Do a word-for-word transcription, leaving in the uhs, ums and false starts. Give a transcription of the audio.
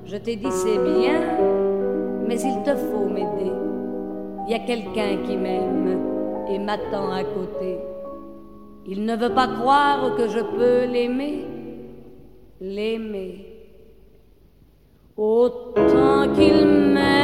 Je t'ai dit c'est bien, mais il te faut m'aider. Il y a quelqu'un qui m'aime et m'attend à côté. Il ne veut pas croire que je peux l'aimer, l'aimer. Autant qu'il m'aime.